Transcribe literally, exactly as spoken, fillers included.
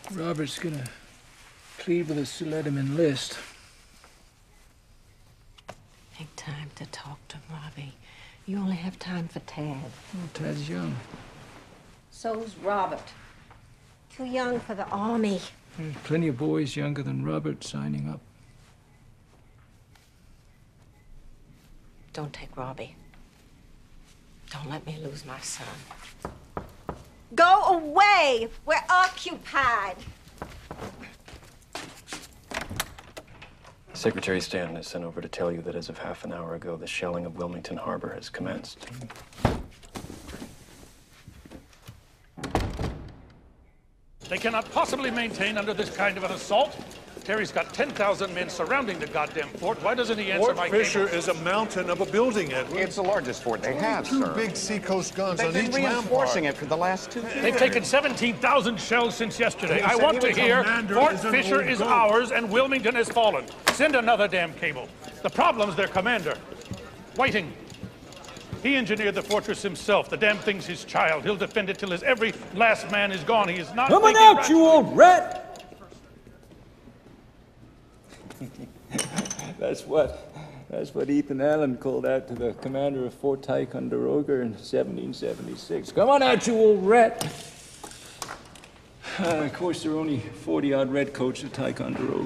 Robert's gonna plead with us to let him enlist. Take time to talk to Robbie. You only have time for Tad. Well, Tad's young. So's Robert. Too young for the army. There's plenty of boys younger than Robert signing up. Don't take Robbie. Don't let me lose my son. Go away! We're occupied. Secretary Stanton is sent over to tell you that as of half an hour ago, the shelling of Wilmington Harbor has commenced. They cannot possibly maintain under this kind of an assault. Terry's got ten thousand men surrounding the goddamn fort. Why doesn't he answer Fort my Fisher cable? is a mountain of a building, Edward. It's the largest fort they have, Two sir. big seacoast guns They've on been each reinforcing rampart. it for the last two years. They've taken seventeen thousand shells since yesterday. He I said want he to was hear commander Fort is an Fisher old is goat. ours and Wilmington has fallen. Send another damn cable. The problem's their commander, Whiting. He engineered the fortress himself. The damn thing's his child. He'll defend it till his every last man is gone. He is not Coming thinking out, rationally. you old rat! That's what, that's what Ethan Allen called out to the commander of Fort Ticonderoga in seventeen seventy-six. Come on out, you old rat! Uh, of course, there are only forty-odd redcoats at Ticonderoga.